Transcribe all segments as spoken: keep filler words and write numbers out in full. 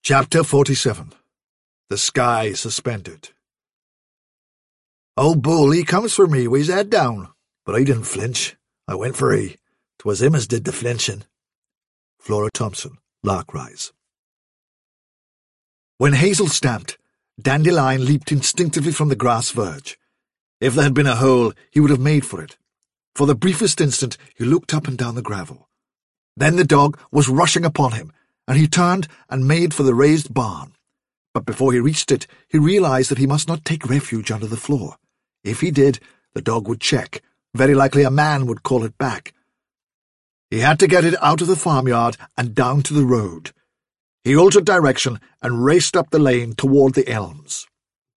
Chapter forty-seven. The Sky Suspended. Old Bull, he comes for me with his head down, but I didn't flinch. I went for he. 'Twas him as did the flinching. Flora Thompson, Larkrise. When Hazel stamped, Dandelion leaped instinctively from the grass verge. If there had been a hole, he would have made for it. For the briefest instant, he looked up and down the gravel. Then the dog was rushing upon him, and he turned and made for the raised barn. But before he reached it, he realized that he must not take refuge under the floor. If he did, the dog would check. Very likely a man would call it back. He had to get it out of the farmyard and down to the road. He altered direction and raced up the lane toward the elms.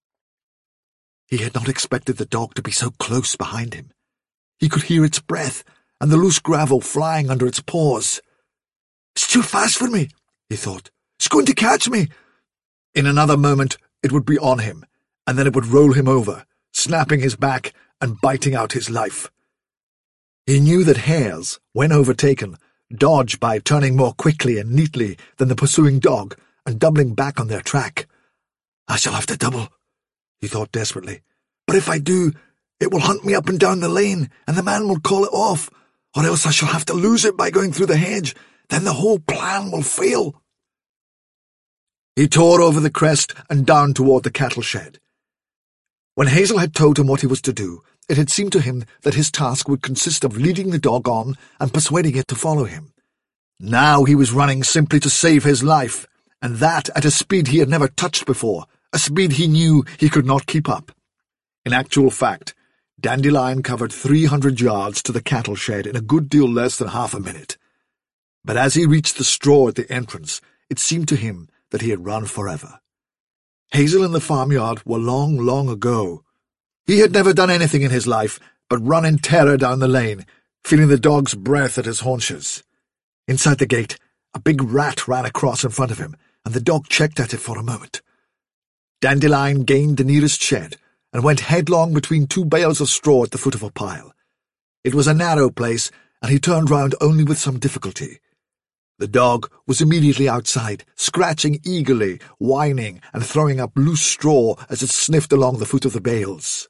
He had not expected the dog to be so close behind him. He could hear its breath and the loose gravel flying under its paws. "It's too fast for me," he thought. "It's going to catch me." In another moment it would be on him, and then it would roll him over, snapping his back and biting out his life. He knew that hares, when overtaken, dodge by turning more quickly and neatly than the pursuing dog and doubling back on their track. "I shall have to double," he thought desperately. "But if I do, it will hunt me up and down the lane, and the man will call it off, or else I shall have to lose it by going through the hedge. Then the whole plan will fail." He tore over the crest and down toward the cattle shed. When Hazel had told him what he was to do, it had seemed to him that his task would consist of leading the dog on and persuading it to follow him. Now he was running simply to save his life, and that at a speed he had never touched before, a speed he knew he could not keep up. In actual fact, Dandelion covered three hundred yards to the cattle shed in a good deal less than half a minute. But as he reached the straw at the entrance, it seemed to him that he had run forever. Hazel and the farmyard were long, long ago. He had never done anything in his life but run in terror down the lane, feeling the dog's breath at his haunches. Inside the gate, a big rat ran across in front of him, and the dog checked at it for a moment. Dandelion gained the nearest shed and went headlong between two bales of straw at the foot of a pile. It was a narrow place, and he turned round only with some difficulty. The dog was immediately outside, scratching eagerly, whining, and throwing up loose straw as it sniffed along the foot of the bales.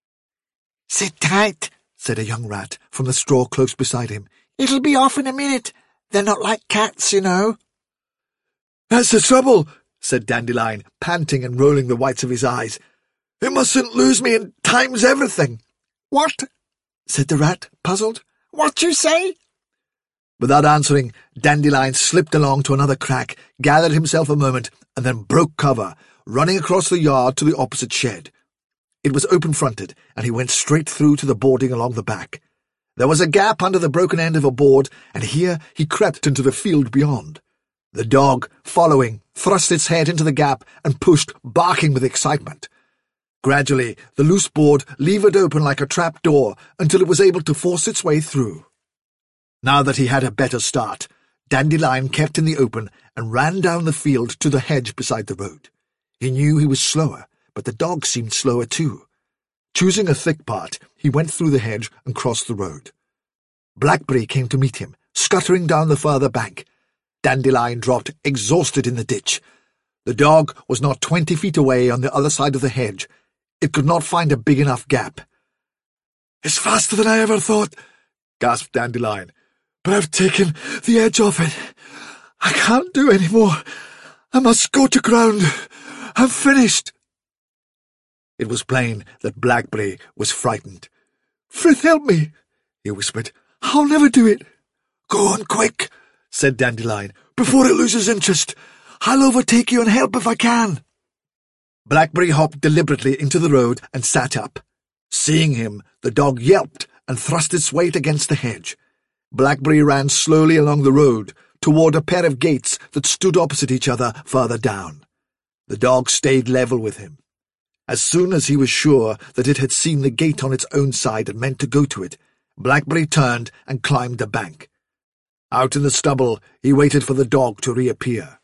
"Sit tight," said a young rat from the straw close beside him. "It'll be off in a minute. They're not like cats, you know." "That's the trouble," said Dandelion, panting and rolling the whites of his eyes. "It mustn't lose me, and time's everything." "What?" said the rat, puzzled. "What you say?" Without answering, Dandelion slipped along to another crack, gathered himself a moment, and then broke cover, running across the yard to the opposite shed. It was open-fronted, and he went straight through to the boarding along the back. There was a gap under the broken end of a board, and here he crept into the field beyond. The dog, following, thrust its head into the gap and pushed, barking with excitement. Gradually, the loose board levered open like a trap door until it was able to force its way through. Now that he had a better start, Dandelion kept in the open and ran down the field to the hedge beside the road. He knew he was slower, but the dog seemed slower too. Choosing a thick part, he went through the hedge and crossed the road. Blackberry came to meet him, scuttering down the further bank. Dandelion dropped exhausted in the ditch. The dog was not twenty feet away on the other side of the hedge. It could not find a big enough gap. "It's faster than I ever thought," gasped Dandelion. "But I've taken the edge off it. I can't do any more. I must go to ground. I'm finished." It was plain that Blackberry was frightened. "Frith, help me," he whispered. "I'll never do it." "Go on quick," said Dandelion, "before it loses interest. I'll overtake you and help if I can." Blackberry hopped deliberately into the road and sat up. Seeing him, the dog yelped and thrust its weight against the hedge. Blackberry ran slowly along the road toward a pair of gates that stood opposite each other farther down. The dog stayed level with him. As soon as he was sure that it had seen the gate on its own side and meant to go to it, Blackberry turned and climbed the bank. Out in the stubble, he waited for the dog to reappear.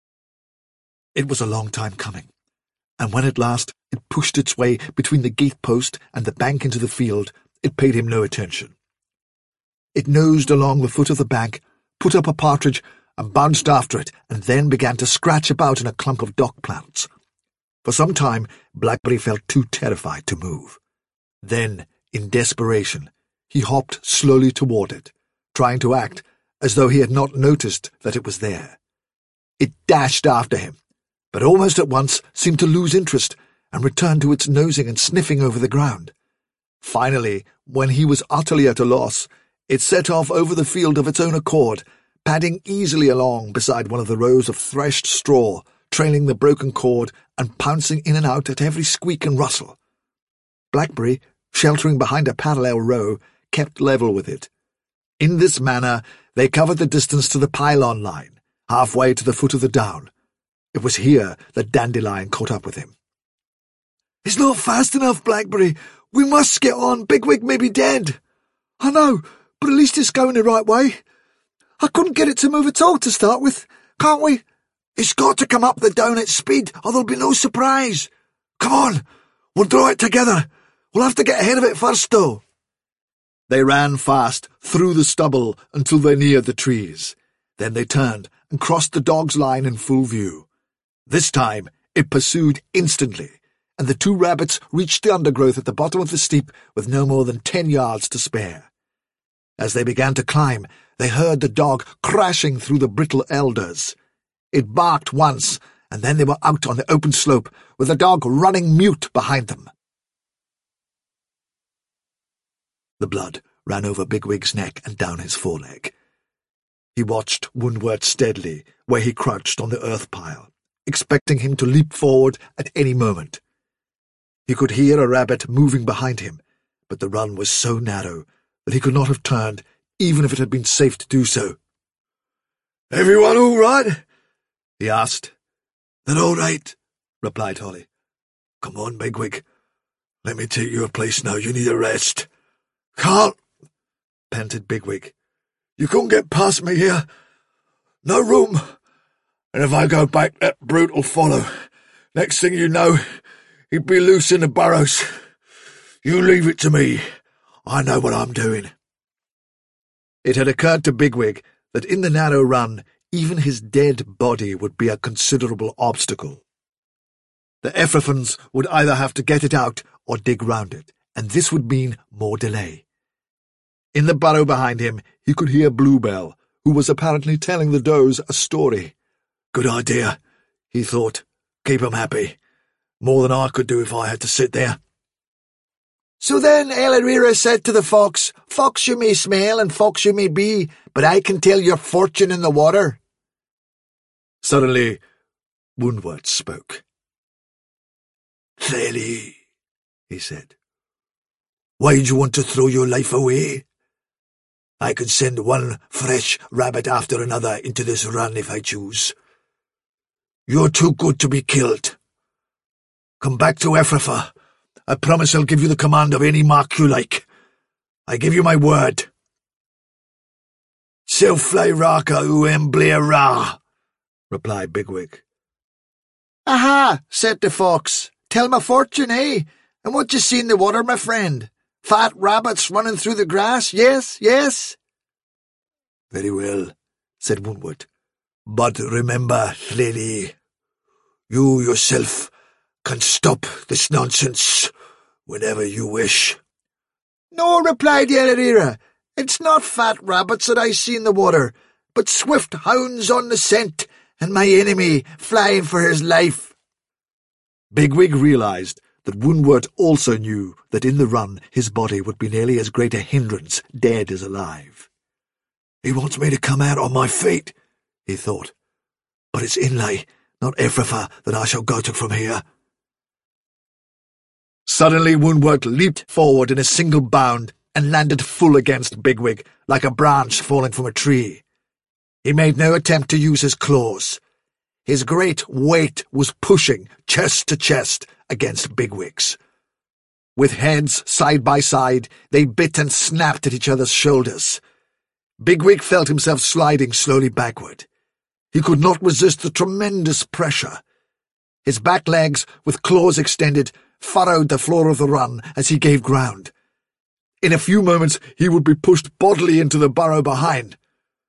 It was a long time coming, and when at last it pushed its way between the gate post and the bank into the field, it paid him no attention. It nosed along the foot of the bank, put up a partridge, and bounced after it, and then began to scratch about in a clump of dock plants. For some time, Blackberry felt too terrified to move. Then, in desperation, he hopped slowly toward it, trying to act as though he had not noticed that it was there. It dashed after him, but almost at once seemed to lose interest and return to its nosing and sniffing over the ground. Finally, when he was utterly at a loss, it set off over the field of its own accord, padding easily along beside one of the rows of threshed straw, trailing the broken cord and pouncing in and out at every squeak and rustle. Blackberry, sheltering behind a parallel row, kept level with it. In this manner, they covered the distance to the pylon line, halfway to the foot of the down. It was here that Dandelion caught up with him. "It's not fast enough, Blackberry. We must get on. Bigwig may be dead." "I know, but at least it's going the right way. I couldn't get it to move at all to start with. Can't we?" "It's got to come up the down at speed, or there'll be no surprise. Come on, we'll draw it together. We'll have to get ahead of it first, though." They ran fast through the stubble until they neared the trees. Then they turned and crossed the dog's line in full view. This time it pursued instantly, and the two rabbits reached the undergrowth at the bottom of the steep with no more than ten yards to spare. As they began to climb, they heard the dog crashing through the brittle elders. It barked once, and then they were out on the open slope, with the dog running mute behind them. The blood ran over Bigwig's neck and down his foreleg. He watched Woundwort steadily, where he crouched on the earth pile, expecting him to leap forward at any moment. He could hear a rabbit moving behind him, but the run was so narrow that he could not have turned, even if it had been safe to do so. "Everyone all right?" he asked. "They're all right," replied Holly. "Come on, Bigwig. Let me take you a place now. You need a rest." "Can't," panted Bigwig. "You couldn't get past me here. No room. And if I go back, that brute will follow. Next thing you know, he'd be loose in the burrows. You leave it to me. I know what I'm doing." It had occurred to Bigwig that in the narrow run, even his dead body would be a considerable obstacle. The Ephrathans would either have to get it out or dig round it, and this would mean more delay. In the burrow behind him, he could hear Bluebell, who was apparently telling the does a story. "Good idea," he thought. "Keep 'em happy. More than I could do if I had to sit there." "So then Elarira said to the fox, 'Fox you may smell and fox you may be, but I can tell your fortune in the water.'" Suddenly, Woundwort spoke. "Clearly," he said, "why do you want to throw your life away? I could send one fresh rabbit after another into this run if I choose. You're too good to be killed. Come back to Ephrafa. I promise I'll give you the command of any mark you like. I give you my word." "Self-fly raka uem blair ra," replied Bigwig. "Aha," said the fox. "Tell my fortune, eh? And what you see in the water, my friend? Fat rabbits running through the grass, yes, yes?" "Very well," said Woundwort. "But remember, lady, you yourself can stop this nonsense whenever you wish." "No," replied Elarira. "It's not fat rabbits that I see in the water, but swift hounds on the scent, and my enemy flying for his life." Bigwig realized that Woundwort also knew that in the run his body would be nearly as great a hindrance, dead as alive. "He wants me to come out on my feet," he thought. "But it's Inlay, not Ephrafa, that I shall go to from here." Suddenly Woundwort leaped forward in a single bound and landed full against Bigwig, like a branch falling from a tree. He made no attempt to use his claws. His great weight was pushing, chest to chest, against Bigwig's. With heads side by side, they bit and snapped at each other's shoulders. Bigwig felt himself sliding slowly backward. He could not resist the tremendous pressure. His back legs, with claws extended, furrowed the floor of the run as he gave ground. In a few moments he would be pushed bodily into the burrow behind.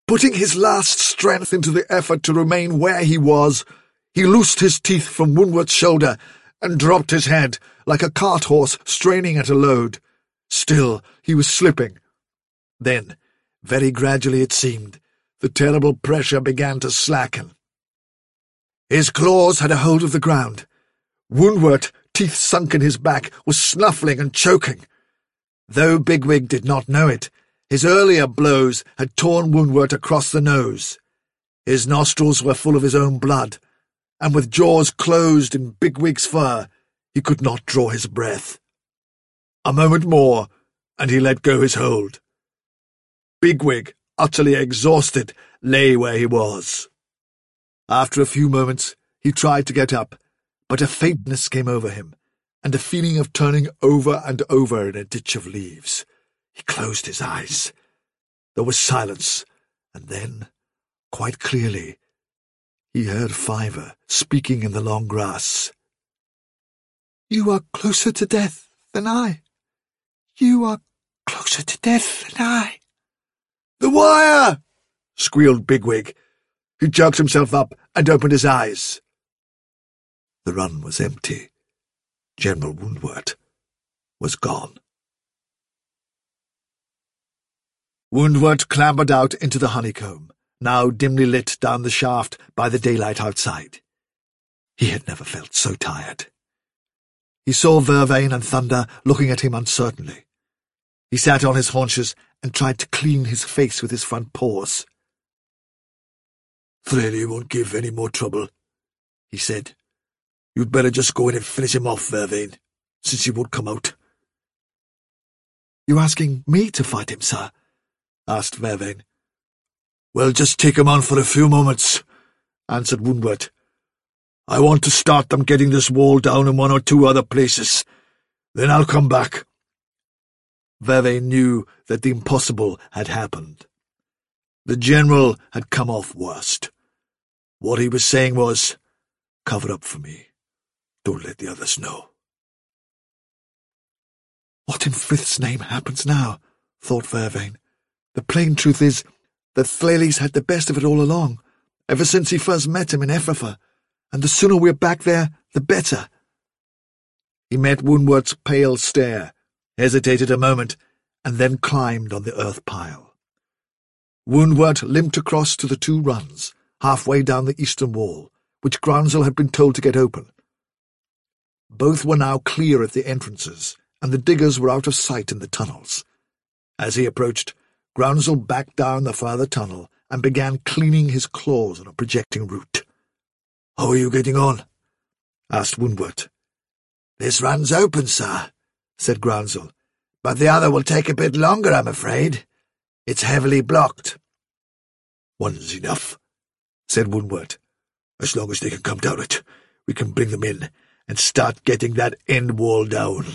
Putting his last strength into the effort to remain where he was, he loosed his teeth from Woundwart's shoulder and dropped his head like a cart horse straining at a load. Still, he was slipping. Then, very gradually it seemed, the terrible pressure began to slacken. His claws had a hold of the ground. Woundwart, teeth sunk in his back, was snuffling and choking. Though Bigwig did not know it, his earlier blows had torn Woundwart across the nose. His nostrils were full of his own blood, and with jaws closed in Bigwig's fur, he could not draw his breath. A moment more, and he let go his hold. Bigwig, utterly exhausted, lay where he was. After a few moments, he tried to get up, but a faintness came over him, and a feeling of turning over and over in a ditch of leaves. He closed his eyes. There was silence, and then, quite clearly, he heard Fiver speaking in the long grass. "You are closer to death than I. You are closer to death than I." "The wire!" squealed Bigwig. He jerked himself up and opened his eyes. The run was empty. General Woundwart was gone. Woundwart clambered out into the honeycomb, now dimly lit down the shaft by the daylight outside. He had never felt so tired. He saw Vervain and Thunder looking at him uncertainly. He sat on his haunches and tried to clean his face with his front paws. "Thrally won't give any more trouble," he said. "You'd better just go in and finish him off, Vervain, since he won't come out." "You asking me to fight him, sir?" asked Vervain. "Well, just take him on for a few moments," answered Woundwart. "I want to start them getting this wall down in one or two other places. Then I'll come back." Vervain knew that the impossible had happened. The general had come off worst. What he was saying was, "Cover up for me. Don't let the others know." "What in Frith's name happens now?" thought Vervain. "The plain truth is that Thales had the best of it all along, ever since he first met him in Ephrafa, and the sooner we're back there, the better." He met Woundwart's pale stare, hesitated a moment, and then climbed on the earth pile. Woundwart limped across to the two runs, halfway down the eastern wall, which Grounsell had been told to get open. Both were now clear at the entrances, and the diggers were out of sight in the tunnels. As he approached, Grounsell backed down the farther tunnel and began cleaning his claws on a projecting root. "How are you getting on?" asked Woundwart. "This run's open, sir," said Grounsell, "but the other will take a bit longer, I'm afraid. It's heavily blocked." "One's enough," said Woundwart. "As long as they can come down it, we can bring them in and start getting that end wall down."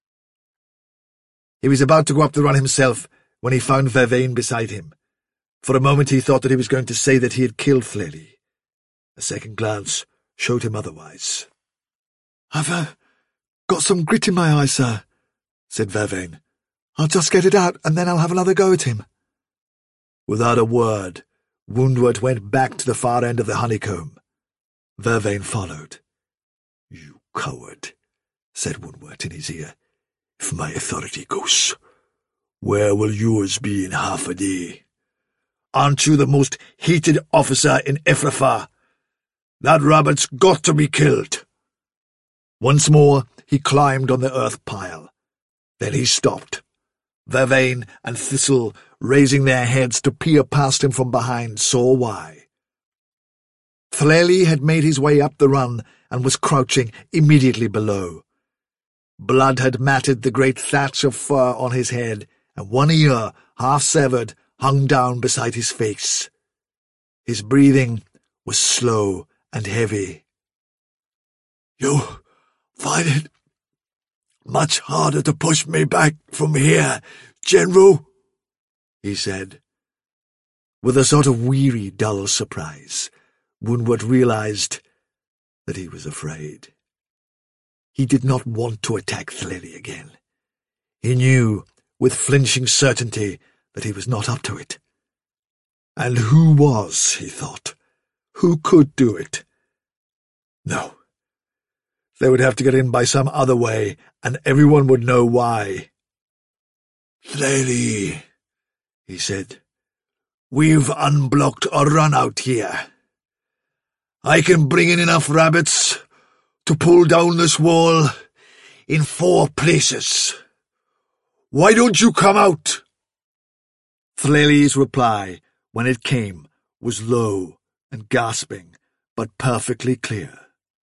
He was about to go up the run himself when he found Vervain beside him. For a moment he thought that he was going to say that he had killed Thlély. A second glance showed him otherwise. "I've uh, got some grit in my eye, sir," said Vervain. "I'll just get it out, and then I'll have another go at him." Without a word, Woundwart went back to the far end of the honeycomb. Vervain followed. "You coward," said Woundwart in his ear. "If my authority goes, where will yours be in half a day? Aren't you the most hated officer in Ephrafa? That rabbit's got to be killed." Once more he climbed on the earth pile. Then he stopped. Vervain and Thistle, raising their heads to peer past him from behind, saw why. Thlély had made his way up the run and was crouching immediately below. Blood had matted the great thatch of fur on his head, and one ear, half severed, hung down beside his face. His breathing was slow and heavy. "You find it much harder to push me back from here, General?" he said. With a sort of weary, dull surprise, Woundwart realized that he was afraid. He did not want to attack Thlély again. He knew, with flinching certainty, that he was not up to it. And who was, he thought? Who could do it? No. They would have to get in by some other way, and everyone would know why. "Thlalie," he said, "we've unblocked a run out here. I can bring in enough rabbits to pull down this wall in four places. Why don't you come out?" Thlalie's reply, when it came, was low and gasping, but perfectly clear.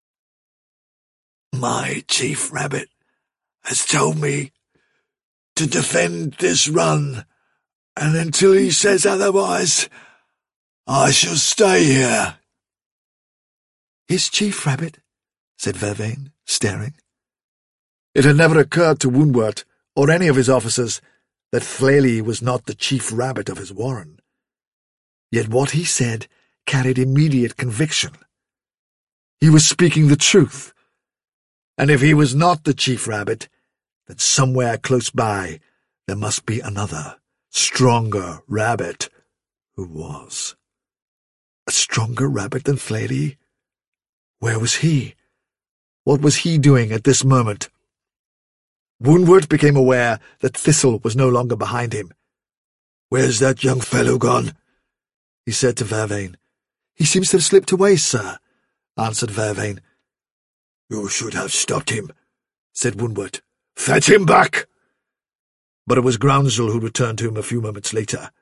"My chief rabbit has told me to defend this run, and until he says otherwise, I shall stay here." "His chief rabbit?" said Vervain, staring. It had never occurred to Woonwort or any of his officers that Thlalie was not the chief rabbit of his warren. Yet what he said carried immediate conviction. He was speaking the truth. And if he was not the chief rabbit, then somewhere close by there must be another, stronger rabbit who was. A stronger rabbit than Thlalie? Where was he? What was he doing at this moment? Woonwort became aware that Thistle was no longer behind him. "Where's that young fellow gone?" he said to Vervain. "He seems to have slipped away, sir," answered Vervain. "You should have stopped him," said Woonwort. "Fetch him back!" But it was Groundsel who returned to him a few moments later.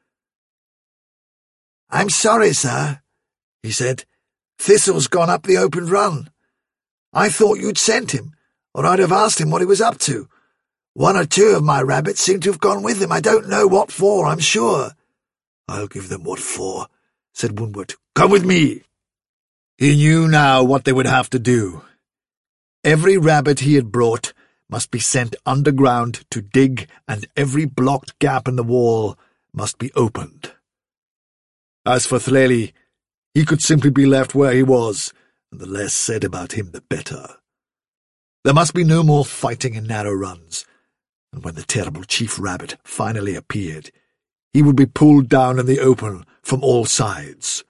"I'm sorry, sir," he said. "Thistle's gone up the open run. I thought you'd sent him, or I'd have asked him what he was up to. One or two of my rabbits seem to have gone with him. I don't know what for, I'm sure." "I'll give them what for," said Woonwort. "Come with me." He knew now what they would have to do. Every rabbit he had brought must be sent underground to dig, and every blocked gap in the wall must be opened. As for Thlalie, he could simply be left where he was, and the less said about him the better. There must be no more fighting in narrow runs, and when the terrible chief rabbit finally appeared, he would be pulled down in the open from all sides.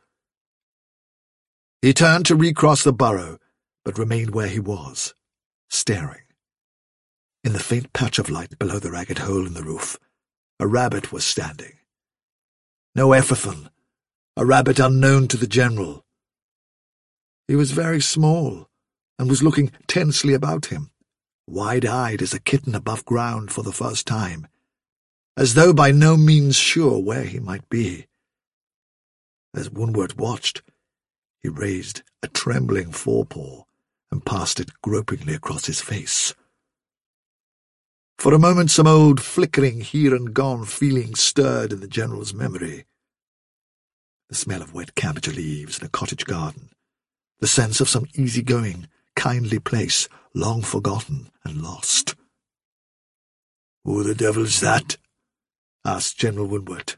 He turned to recross the burrow, but remained where he was, staring. In the faint patch of light below the ragged hole in the roof, a rabbit was standing. No Efferthon, a rabbit unknown to the general. He was very small, and was looking tensely about him, wide-eyed as a kitten above ground for the first time, as though by no means sure where he might be. As Woonwort watched, he raised a trembling forepaw and passed it gropingly across his face. For a moment some old flickering here-and-gone feeling stirred in the general's memory. The smell of wet cabbage leaves in a cottage garden, the sense of some easy-going, kindly place long forgotten and lost. "Who the devil's that?" asked General Woonwort.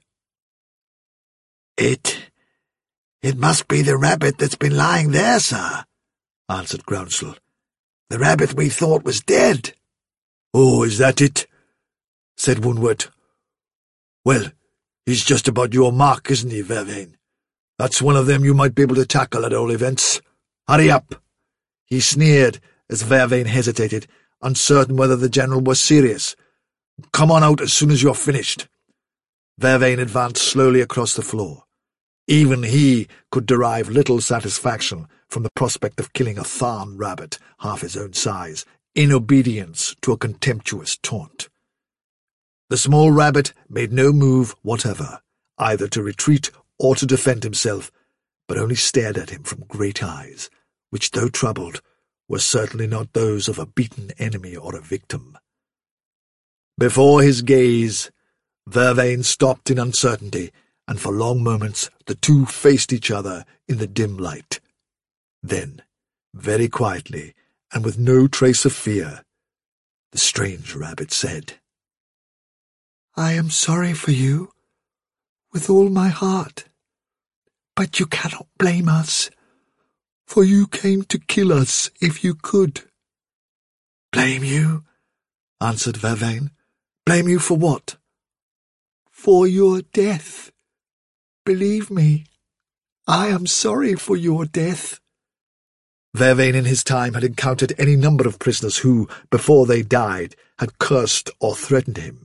It... it must be the rabbit that's been lying there, sir," answered Groundsel. "The rabbit we thought was dead." "Oh, is that it?" said Woonwort. "Well, he's just about your mark, isn't he, Vervain? That's one of them you might be able to tackle at all events. Hurry up!" He sneered as Vervain hesitated, uncertain whether the general was serious. "Come on out as soon as you're finished." Vervain advanced slowly across the floor. Even he could derive little satisfaction from the prospect of killing a Tharn rabbit half his own size, in obedience to a contemptuous taunt. The small rabbit made no move whatever, either to retreat or to defend himself, but only stared at him from great eyes, which, though troubled, were certainly not those of a beaten enemy or a victim. Before his gaze, Vervain stopped in uncertainty, and for long moments the two faced each other in the dim light. Then, very quietly, and with no trace of fear, the strange rabbit said, "I am sorry for you, with all my heart, but you cannot blame us, for you came to kill us if you could." "Blame you?" answered Vervain. "Blame you for what?" "For your death. believe me. I am sorry for your death." Vervain in his time had encountered any number of prisoners who, before they died, had cursed or threatened him.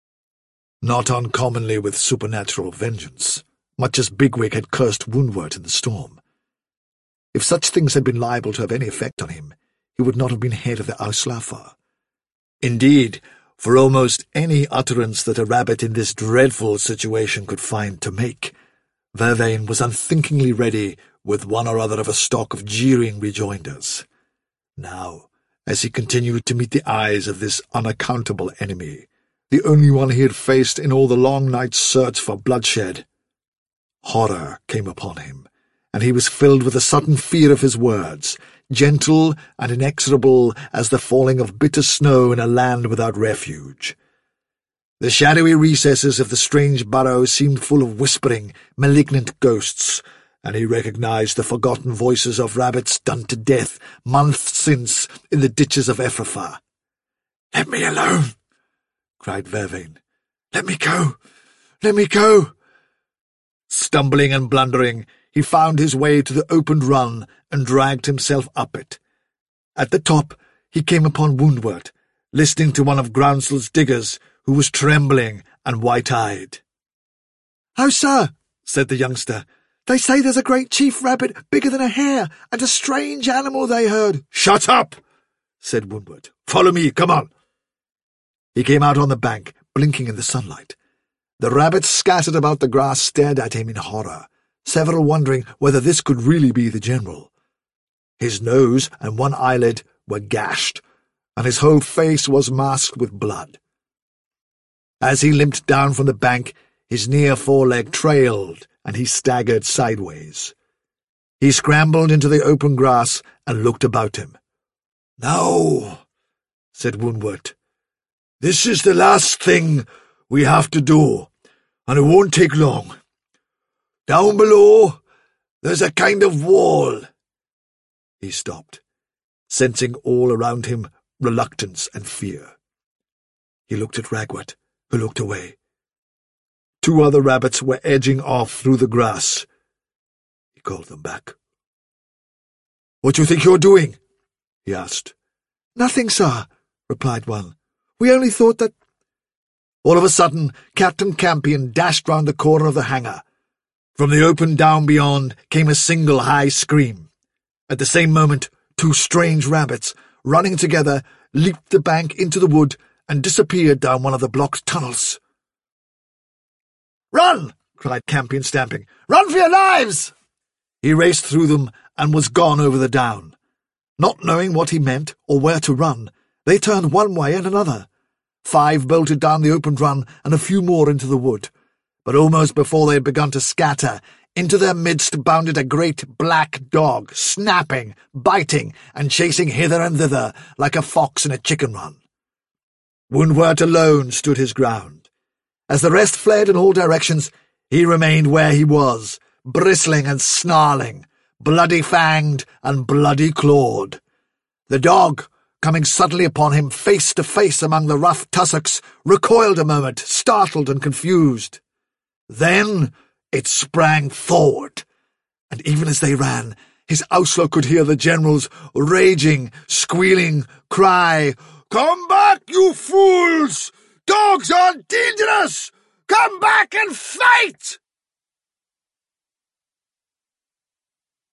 Not uncommonly with supernatural vengeance, much as Bigwig had cursed Woundwort in the storm. If such things had been liable to have any effect on him, he would not have been head of the Auslafar. Indeed, for almost any utterance that a rabbit in this dreadful situation could find to make, Vervain was unthinkingly ready with one or other of a stock of jeering rejoinders. Now, as he continued to meet the eyes of this unaccountable enemy, the only one he had faced in all the long night's search for bloodshed, horror came upon him, and he was filled with a sudden fear of his words, gentle and inexorable as the falling of bitter snow in a land without refuge. The shadowy recesses of the strange burrow seemed full of whispering, malignant ghosts, and he recognized the forgotten voices of rabbits done to death months since in the ditches of Ephrafa. "Let me alone!" cried Vervain. "Let me go! Let me go!" Stumbling and blundering, he found his way to the opened run and dragged himself up it. At the top, he came upon Woundwort, listening to one of Grounsel's diggers, who was trembling and white-eyed. "Oh, sir," said the youngster, "they say there's a great chief rabbit bigger than a hare, and a strange animal they heard." "Shut up!" said Woundwort. "Follow me, come on." He came out on the bank, blinking in the sunlight. The rabbits scattered about the grass stared at him in horror, several wondering whether this could really be the general. His nose and one eyelid were gashed, and his whole face was masked with blood. As he limped down from the bank, his near foreleg trailed, and he staggered sideways. He scrambled into the open grass and looked about him. "Now," said Woundwort, "this is the last thing we have to do, and it won't take long. Down below, there's a kind of wall." He stopped, sensing all around him reluctance and fear. He looked at Ragwort, who looked away. Two other rabbits were edging off through the grass. He called them back. "What do you think you're doing?" he asked. "Nothing, sir," replied one. "We only thought that—" All of a sudden, Captain Campion dashed round the corner of the hangar. From the open down beyond came a single high scream. At the same moment, two strange rabbits, running together, leaped the bank into the wood and disappeared down one of the blocked tunnels. "Run!" cried Campion, stamping. "Run for your lives!" He raced through them and was gone over the down. Not knowing what he meant or where to run, they turned one way and another. Five bolted down the opened run and a few more into the wood. But almost before they had begun to scatter, into their midst bounded a great black dog, snapping, biting, and chasing hither and thither like a fox in a chicken run. Woundwort alone stood his ground. As the rest fled in all directions, he remained where he was, bristling and snarling, bloody-fanged and bloody-clawed. The dog, coming suddenly upon him face to face among the rough tussocks, recoiled a moment, startled and confused. Then it sprang forward, and even as they ran, his Auslo could hear the general's raging, squealing cry, "Come back, you fools! Dogs are dangerous! Come back and fight!"